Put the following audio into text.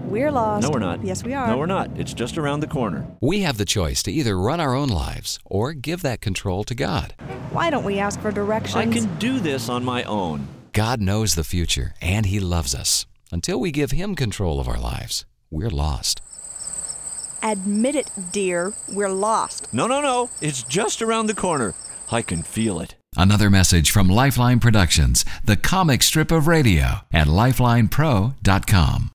We're lost. No, we're not. Yes, we are. No, we're not. It's just around the corner. We have the choice to either run our own lives or give that control to God. Why don't we ask for directions? I can do this on my own. God knows the future, and He loves us. Until we give Him control of our lives, we're lost. Admit it, dear. We're lost. No. It's just around the corner. I can feel it. Another message from Lifeline Productions, the comic strip of radio, at lifelinepro.com.